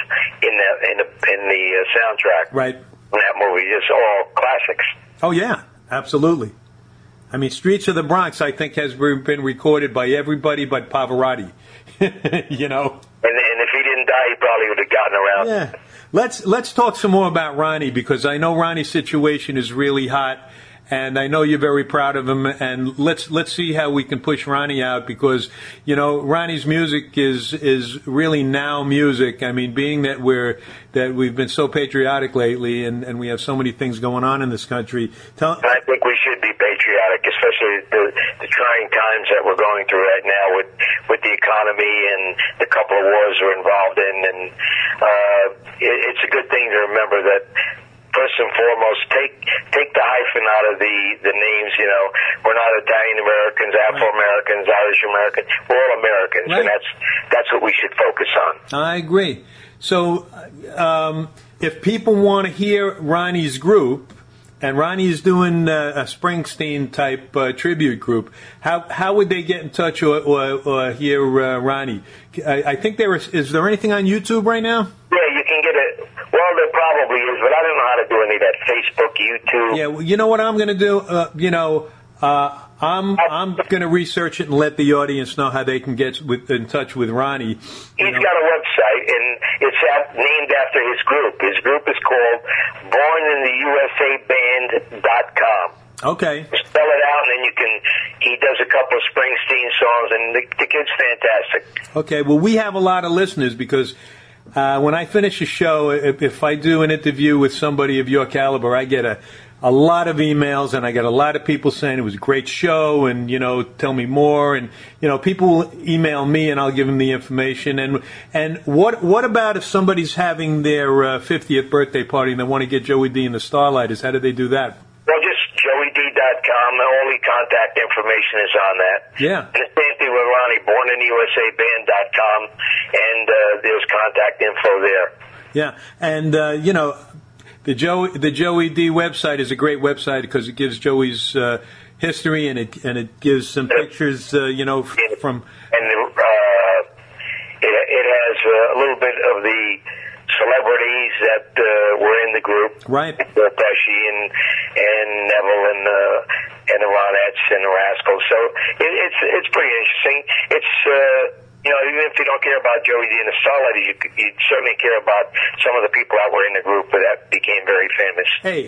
in the soundtrack. Right. In that movie, it's all classics. Oh yeah, absolutely. I mean, Streets of the Bronx, I think, has been recorded by everybody but Pavarotti. You know. And if he didn't die, he probably would have gotten around. Yeah. Let's talk some more about Ronnie, because I know Ronnie's situation is really hot, and I know you're very proud of him. And let's see how we can push Ronnie out, because you know Ronnie's music is really now music. I mean, being that we've been so patriotic lately, and we have so many things going on in this country. I think we should be patriotic, especially the trying times that we're going through right now with the economy and the couple of wars we're involved in. And it's a good thing to remember that. First and foremost, take the hyphen out of the names. You know, we're not Italian Americans, Afro Americans, Irish Americans. We're all Americans, right. And that's what we should focus on. I agree. So, if people want to hear Ronnie's group, and Ronnie is doing a Springsteen type tribute group, how would they get in touch or hear Ronnie? I think is there anything on YouTube right now? Yeah, you can get it. Well, there probably is, but I don't know how to do any of that Facebook, YouTube. Yeah, well, you know what I'm going to do? I'm going to research it and let the audience know how they can get in touch with Ronnie. He's got a website, and it's named after his group. His group is called BornInTheUSABand.com. Okay. Spell it out, and then he does a couple of Springsteen songs, and the kid's fantastic. Okay, well, we have a lot of listeners because when I finish a show, if I do an interview with somebody of your caliber, I get a lot of emails, and I get a lot of people saying it was a great show, and you know, tell me more, and you know, people will email me, and I'll give them the information. And what about if somebody's having their 50th birthday party and they want to get Joey D and the Starlighters? How do they do that? Well, just JoeyD.com. All the contact information is on that. Yeah. And the same thing with Ronnie, BornInTheUSABand.com, and there's contact info there. Yeah, and you know, the Joey D website is a great website because it gives Joey's history and it gives some pictures, from. And it has a little bit of the celebrities that were in the group, right? Pesci and Neville and the Ronettes and the Rascals. So it's pretty interesting. It's even if you don't care about Joey D and the Starlighters, you certainly care about some of the people that were in the group that became very famous.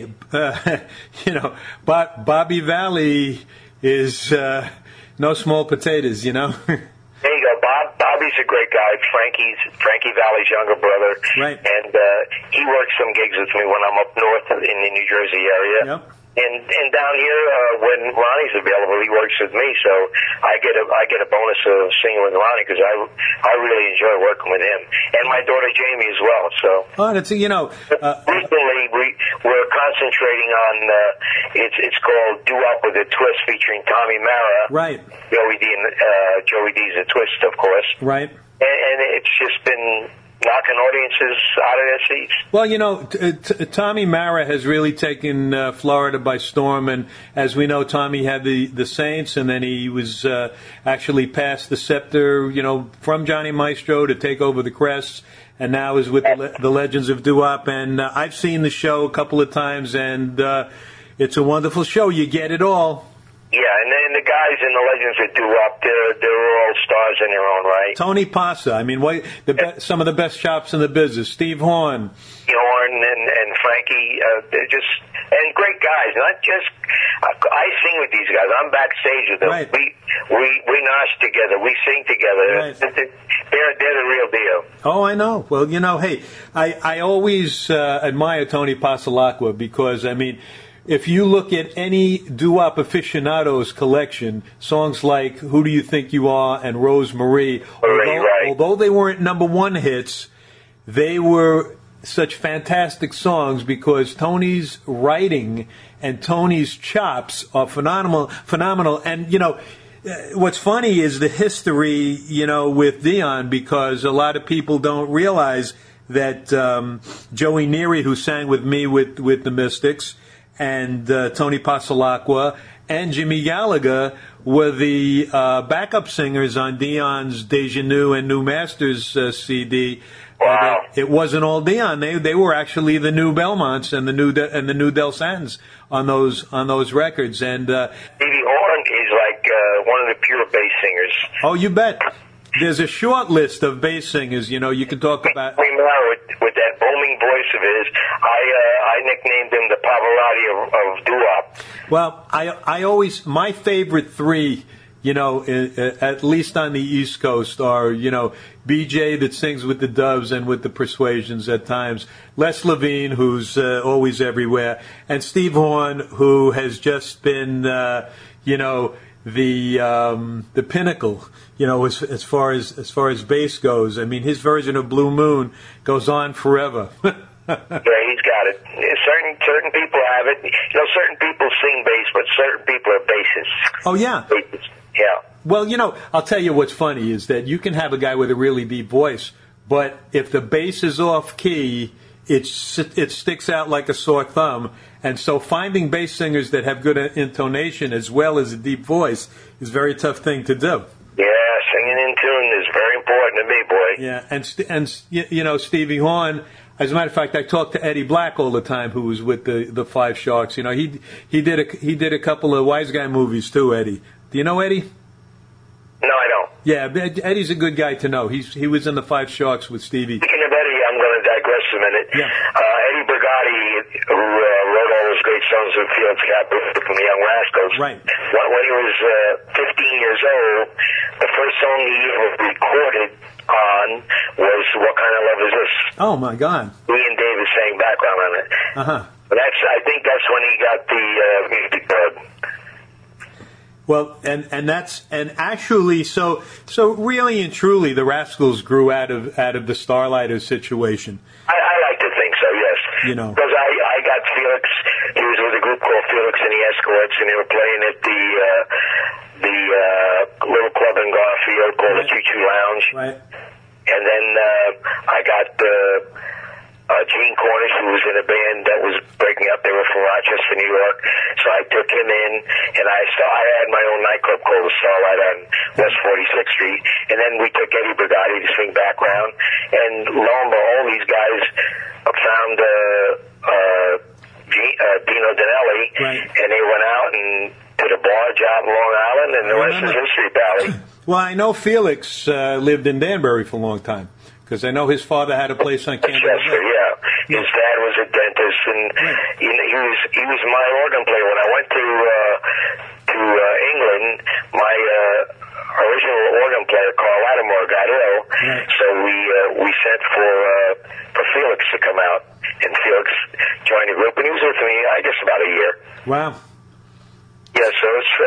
Hey, Bobby Valley is no small potatoes, There you go. Bobby's a great guy. Frankie Valley's younger brother. Right. And he works some gigs with me when I'm up north in the New Jersey area. Yep. And down here, when Ronnie's available, he works with me, so I get a bonus of singing with Ronnie because I really enjoy working with him, and my daughter Jamie as well. So recently we're concentrating on it's called "Do Up with a Twist" featuring Tommy Mara, right? Joey D's a twist, of course, right? And it's just been knocking audiences out of their seats. Well, Tommy Mara has really taken Florida by storm, and as we know, Tommy had the Saints, and then he was actually passed the scepter, from Johnny Maestro to take over the Crests, and now is with the Legends of Doo-Wop. And I've seen the show a couple of times, and it's a wonderful show. You get it all. Yeah, and then the guys in the Legends that Doo-Wop, they're all stars in their own right. Tony Pasa, some of the best chops in the business. Steve Horn. And Frankie, they're just and great guys. Not just I sing with these guys. I'm backstage with them. Right. We nosh together. We sing together. Right. They're the real deal. Oh, I know. Well, hey, I always admire Tony Pasalacqua because if you look at any doo-wop aficionados collection, songs like "Who Do You Think You Are" and "Rosemarie," although they weren't number one hits, they were such fantastic songs because Tony's writing and Tony's chops are phenomenal. And what's funny is the history, with Dion, because a lot of people don't realize that Joey Neary, who sang with me with the Mystics, and Tony Pasalacqua and Jimmy Gallagher were the backup singers on Dion's Deja New and New Masters CD. Wow. It wasn't all Dion. They were actually the new Belmonts and the new Del Santons on those records. And Stevie Horn is like one of the pure bass singers. Oh, you bet. There's a short list of bass singers. You can talk about. With that booming voice of his, I nicknamed him the Pavarotti of doo-wop. Well, I always my favorite three, at least on the East Coast, are BJ that sings with the Doves and with the Persuasions at times, Les Levine, who's always everywhere, and Steve Horn, who has just been the pinnacle, as far as bass goes. His version of Blue Moon goes on forever. Yeah, he's got it. Certain people have it. Certain people sing bass, but certain people are bassists. Oh yeah. Yeah. Well, I'll tell you what's funny is that you can have a guy with a really deep voice, but if the bass is off key, it sticks out like a sore thumb. And so finding bass singers that have good intonation as well as a deep voice is a very tough thing to do. Yeah, singing in tune is very important to me, boy. Yeah, and Stevie Horn. As a matter of fact, I talked to Eddie Black all the time, who was with the Five Sharks. He did a couple of Wise Guy movies too. Eddie, do you know Eddie? No, I don't. Yeah, Eddie's a good guy to know. He was in the Five Sharks with Stevie. Speaking of Eddie, I'm going to digress a minute. Yeah. Eddie Brigati, who wrote all those great songs with Felix Capra from the Young Rascals. Right. When he was 15 years old, the first song he ever recorded on was "What Kind of Love Is This?" Oh my God! He and David sang background on it. But I think that's when he got the music bug. Well, and actually, so really and truly, the Rascals grew out of the Starlighters situation. I like to think so, yes. Because I got Felix. He was with a group called Felix and the Escorts, and they were playing at the little club in Garfield called the Choo Choo Lounge. Right. And then I got Gene Cornish, who was in a band that was breaking up. They were from Rochester, New York. So I took him in, and I had my own nightclub called the Starlight on West 46th Street. And then we took Eddie Brigatti to sing background. And lo and behold, these guys found Dino Danelli, right. And they went out and did a bar job in Long Island, and the rest is history, Pally. Well, I know Felix lived in Danbury for a long time, because I know his father had a place on Camden. Chester, yeah. His dad was a dentist, and he was my organ player. When I went to England, my original organ player, Carl Lattimore, got ill, right. So we sent for Felix to come out, and Felix joined the group, and he was with me, I guess, about a year. Wow. Yeah, so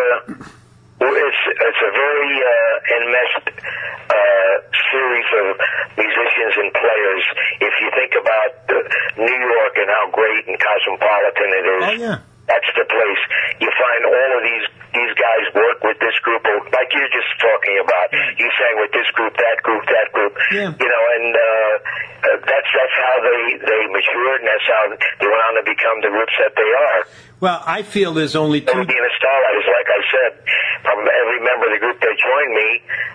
it's a very enmeshed series of musicians and players. If you think about New York and how great and cosmopolitan it is, Oh, yeah. That's the place. You find all of these guys work with this group, like you're just talking about. You sang with this group, that group, that group. Yeah. You know, and that's how they matured, and that's how they went on to become the groups that they are. Well, I feel there's only two. Being a Starlight is, like I said, from every member of the group that joined me,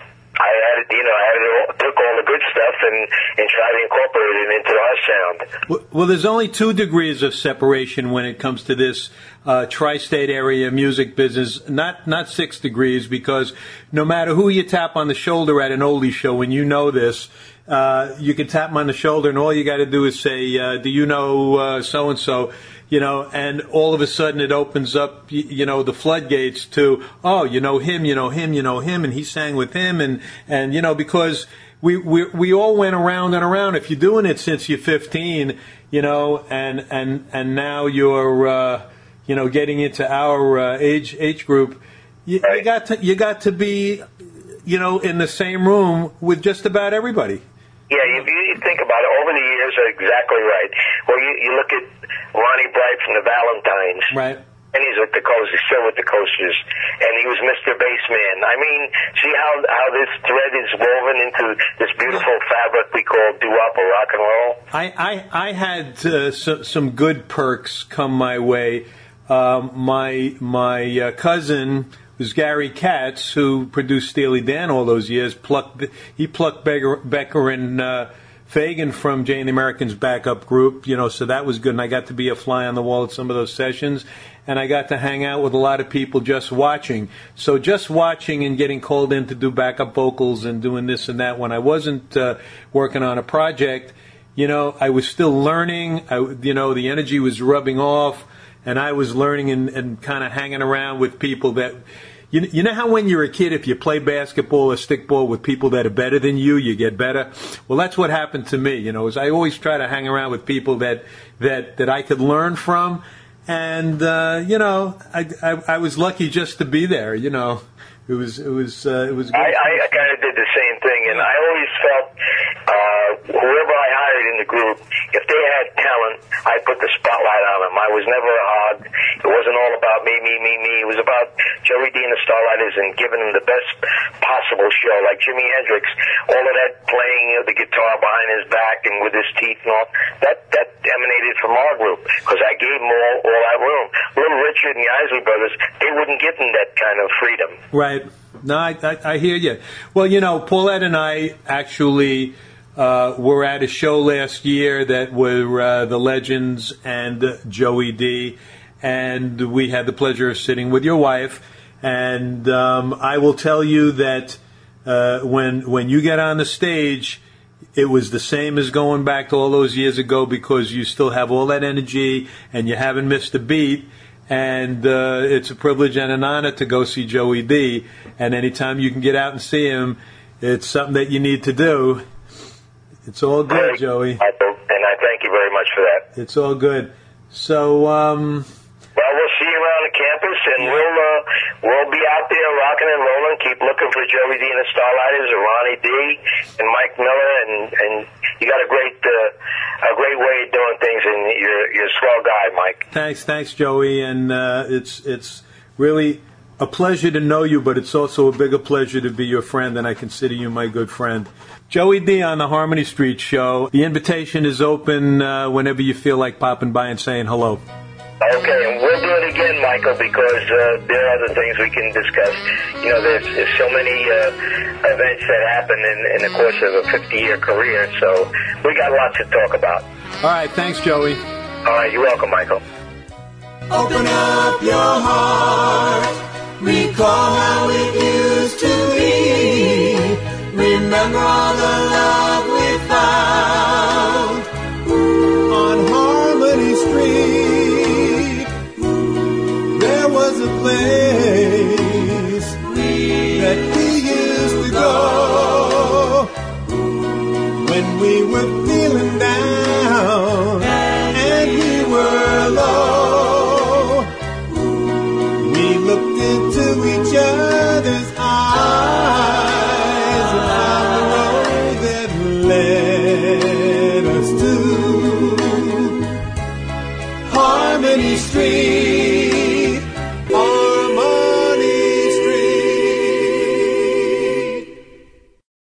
I took all the good stuff and tried to incorporate it into our sound. Well, there's only 2 degrees of separation when it comes to this tri-state area music business, not 6 degrees, because no matter who you tap on the shoulder at an oldie show, and you know this, you can tap them on the shoulder, and all you got to do is say, do you know so-and-so? You know, and all of a sudden it opens up, the floodgates to, oh, you know him, and he sang with him, and because we all went around and around. If you're doing it since you're 15, and now you're, getting into our age group, you got to be, in the same room with just about everybody. Yeah, you think about it, over the years, exactly right. Well, you look at Ronnie Bright from the Valentines. Right. And he's with the Coasters, still with the Coasters. And he was Mr. Bassman. I mean, see how this thread is woven into this beautiful fabric we call doo-wop or rock and roll? I had some good perks come my way. My cousin was Gary Katz, who produced Steely Dan all those years. He plucked Becker and Fagan from Jay and the Americans backup group, so that was good. And I got to be a fly on the wall at some of those sessions. And I got to hang out with a lot of people just watching. So just watching and getting called in to do backup vocals and doing this and that. When I wasn't working on a project, I was still learning. The energy was rubbing off. And I was learning and kind of hanging around with people that... You know how when you're a kid, if you play basketball or stickball with people that are better than you get better? Well, that's what happened to me. Is I always try to hang around with people that I could learn from. And, I was lucky just to be there, It was good. I kind of did the same thing, and I always felt whoever I hired in the group, if they had talent, I put the spotlight on them. I was never a hog. It wasn't all about me. It was about Joey D and the Starlighters and giving them the best possible show. Like Jimi Hendrix, all of that playing the guitar behind his back and with his teeth and all, that emanated from our group, because I gave them all that room. Little Richard and the Isley Brothers, they wouldn't give them that kind of freedom. Right. No, I hear you. Well, Paulette and I actually... were at a show last year that were the Legends and Joey D, and we had the pleasure of sitting with your wife. And I will tell you that when you get on the stage, it was the same as going back to all those years ago, because you still have all that energy and you haven't missed a beat. And it's a privilege and an honor to go see Joey D. And anytime you can get out and see him, it's something that you need to do. It's all good, Joey. And I thank you very much for that. It's all good. So, well, we'll see you around the campus, and we'll be out there rocking and rolling. Keep looking for Joey D and the Starlighters, or Ronnie D, and Mike Miller, and you got a great way of doing things, and you're a swell guy, Mike. Thanks, Joey, and it's really a pleasure to know you, but it's also a bigger pleasure to be your friend, and I consider you my good friend. Joey D on the Harmony Street Show. The invitation is open whenever you feel like popping by and saying hello. Okay, and we'll do it again, Michael, because there are other things we can discuss. You know, there's so many events that happen in the course of a 50-year career, so we got lots to talk about. All right, thanks, Joey. All right, you're welcome, Michael. Open up your heart. Recall how it used to be. Remember all the love